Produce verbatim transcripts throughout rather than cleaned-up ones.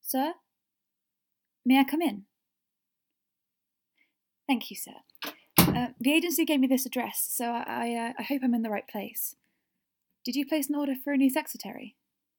Sir? May I come in? Thank you, sir. Uh, the agency gave me this address, so I, I, uh, I hope I'm in the right place. Did you place an order for a new secretary?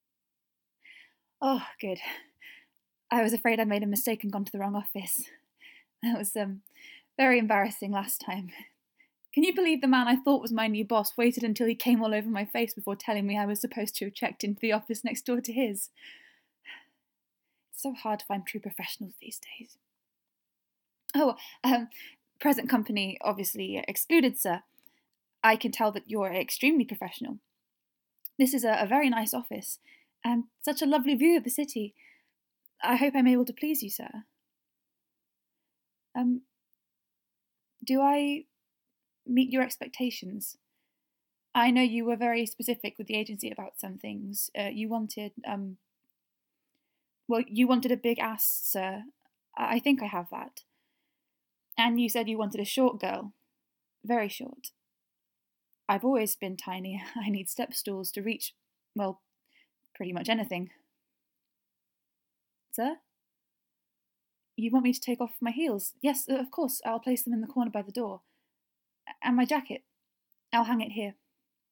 Oh, good. I was afraid I made a mistake and gone to the wrong office. That was um very embarrassing last time. Can you believe the man I thought was my new boss waited until he came all over my face before telling me I was supposed to have checked into the office next door to his? It's so hard to find true professionals these days. Oh, um, present company obviously excluded, sir. I can tell that you're extremely professional. This is a, a very nice office, and such a lovely view of the city. I hope I'm able to please you, sir. Um, do I meet your expectations? I know you were very specific with the agency about some things. Uh, you wanted, um, well, you wanted a big ass, sir. I think I have that. And you said you wanted a short girl. Very short. I've always been tiny. I need step stools to reach, well, pretty much anything. Sir? You want me to take off my heels? Yes, of course. I'll place them in the corner by the door. And my jacket. I'll hang it here.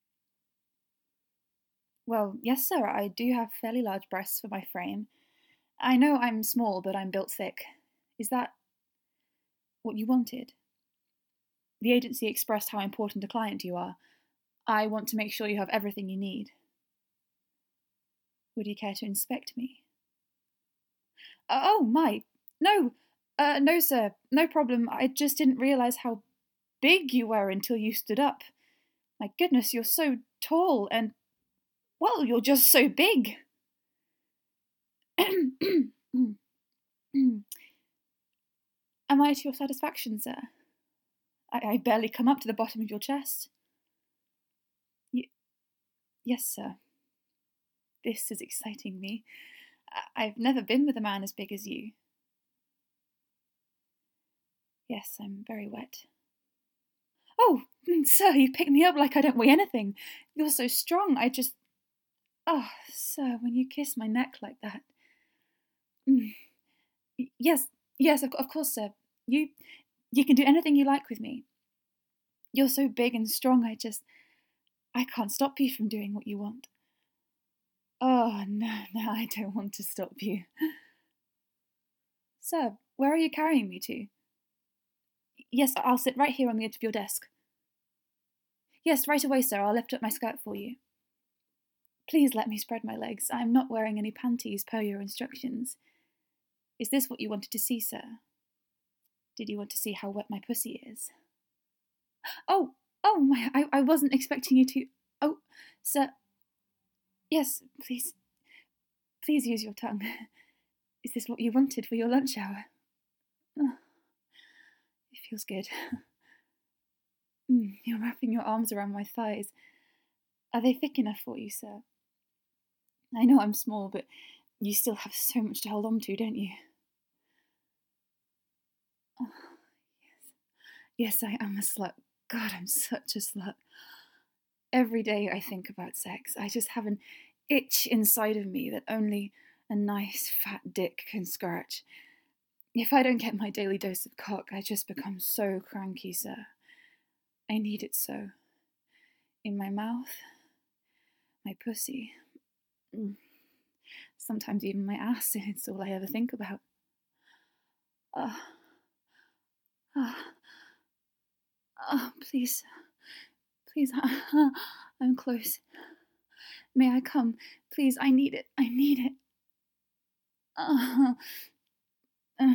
Well, yes, sir, I do have fairly large breasts for my frame. I know I'm small, but I'm built thick. Is that what you wanted? The agency expressed how important a client you are. I want to make sure you have everything you need. Would you care to inspect me? Oh, my. No. Uh, no, sir. No problem. I just didn't realise how big you were until you stood up. My goodness, you're so tall and, well, you're just so big. Am I to your satisfaction, sir? I, I barely come up to the bottom of your chest. Y- yes, sir. This is exciting me. I- I've never been with a man as big as you. Yes, I'm very wet. Oh, sir, you pick me up like I don't weigh anything. You're so strong, I just... Oh, sir, when you kiss my neck like that... Mm. Yes, yes, of, of course, sir. You, you can do anything you like with me. You're so big and strong, I just... I can't stop you from doing what you want. Oh, no, no, I don't want to stop you. Sir, where are you carrying me to? Yes, I'll sit right here on the edge of your desk. Yes, right away, sir. I'll lift up my skirt for you. Please let me spread my legs. I'm not wearing any panties per your instructions. Is this what you wanted to see, sir? Did you want to see how wet my pussy is? Oh, oh, my, I, I wasn't expecting you to... Oh, sir... Yes, please... Please use your tongue. Is this what you wanted for your lunch hour? Oh, it feels good. Mm, you're wrapping your arms around my thighs. Are they thick enough for you, sir? I know I'm small, but you still have so much to hold on to, don't you? Oh, yes. Yes, I am a slut. God, I'm such a slut. Every day I think about sex. I just have an itch inside of me that only a nice fat dick can scratch. If I don't get my daily dose of cock, I just become so cranky, sir. I need it so. In my mouth, my pussy. Mm. Sometimes even my ass, it's all I ever think about. Ah. Uh, ah. Uh, ah, uh, please. Please, uh, I'm close. May I come? Please, I need it. I need it. Uh, uh,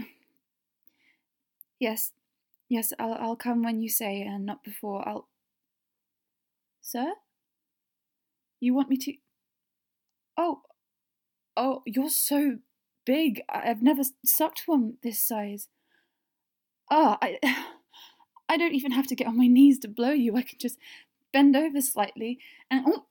yes. Yes, I'll, I'll come when you say, and not before. I'll... Sir? You want me to... Oh, oh, you're so big. I've never sucked one this size. Ah, oh, I... I don't even have to get on my knees to blow you. I can just bend over slightly and... Oh,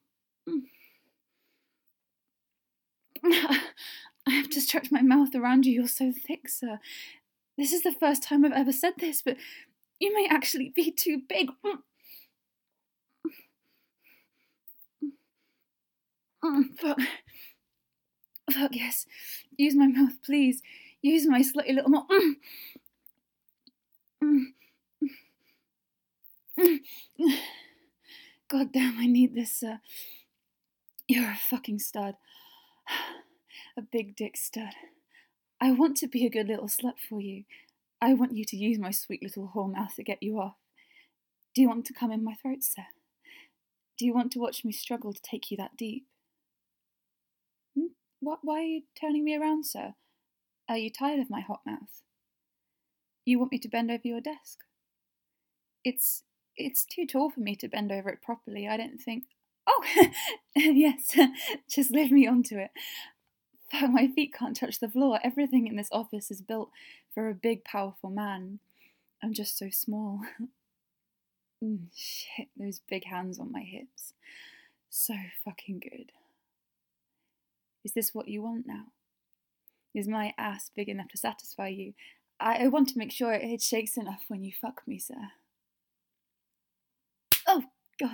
I have to stretch my mouth around you. You're so thick, sir. This is the first time I've ever said this, but you may actually be too big. But Fuck yes. Use my mouth, please. Use my slutty little mouth. Mm. Mm. Mm. God damn, I need this, sir. You're a fucking stud. A big dick stud. I want to be a good little slut for you. I want you to use my sweet little whore mouth to get you off. Do you want to come in my throat, sir? Do you want to watch me struggle to take you that deep? Hmm? What, why are you turning me around, sir? Are you tired of my hot mouth? You want me to bend over your desk? It's it's too tall for me to bend over it properly. I don't think... Oh, yes, just lift me onto it. Fuck, my feet can't touch the floor. Everything in this office is built for a big, powerful man. I'm just so small. Mm, shit, those big hands on my hips. So fucking good. Is this what you want now? Is my ass big enough to satisfy you? I, I want to make sure it shakes enough when you fuck me, sir. Oh, God.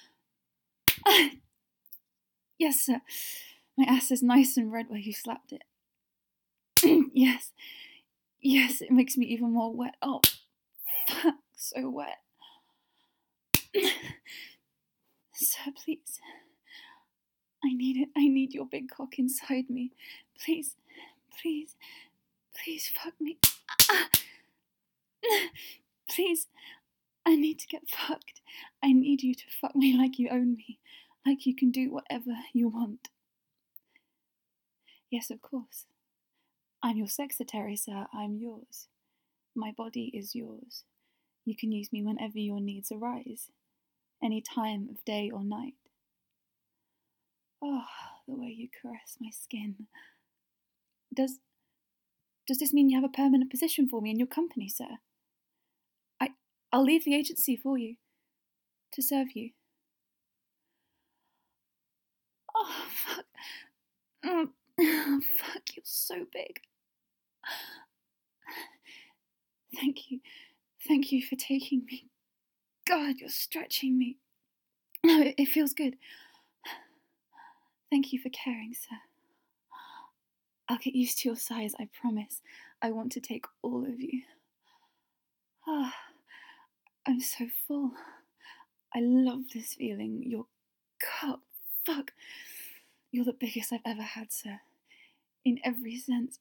Yes, sir. My ass is nice and red where you slapped it. Yes. Yes, it makes me even more wet. Oh, fuck, so wet. Sir, please. I need it. I need your big cock inside me. Please, please, please fuck me. Please, I need to get fucked. I need you to fuck me like you own me. Like you can do whatever you want. Yes, of course. I'm your secretary, sir. I'm yours. My body is yours. You can use me whenever your needs arise. Any time of day or night. Oh, the way you caress my skin. Does does this mean you have a permanent position for me in your company, sir? I I'll leave the agency for you to serve you. Oh fuck! Oh, fuck! You're so big. Thank you, thank you for taking me. God, you're stretching me. No, it, it feels good. Thank you for caring, sir. I'll get used to your size, I promise. I want to take all of you. Ah, I'm so full. I love this feeling. Your cock, fuck. You're the biggest I've ever had, sir. In every sense.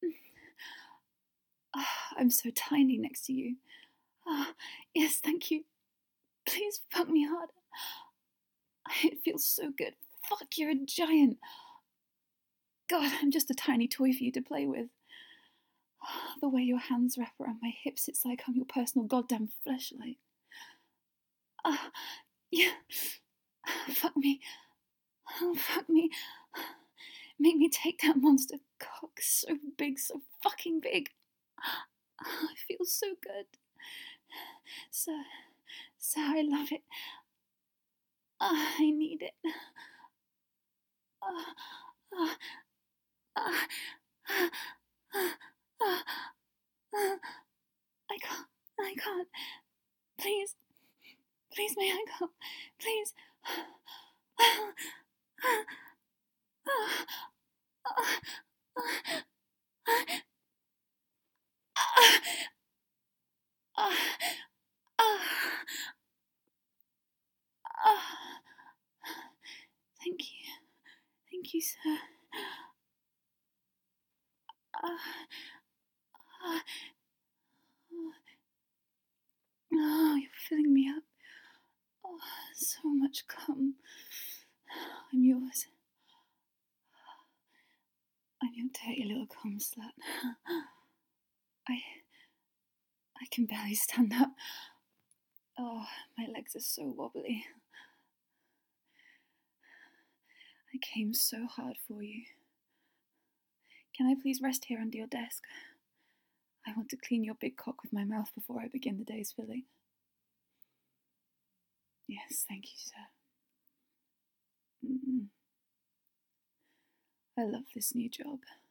Ah, I'm so tiny next to you. Ah, yes, thank you. Please fuck me hard. It feels so good. Fuck, you're a giant. God, I'm just a tiny toy for you to play with. The way your hands wrap around my hips, it's like I'm your personal goddamn fleshlight. Ah, yeah. Fuck me. Oh, fuck me. Make me take that monster cock, so big, so fucking big. I feel so good. Sir, sir, I love it. Uh, I need it. Uh, uh, uh, uh, uh, uh, I can't, I can't. Please, please may I come? Please. Thank you. Thank you, sir. Oh, you're filling me up. Oh, so much cum. I'm yours. I'm your dirty little cum slut. I... I can barely stand up. Oh, my legs are so wobbly. I came so hard for you. Can I please rest here under your desk? I want to clean your big cock with my mouth before I begin the day's filling. Yes, thank you, sir. Mm-mm. I love this new job.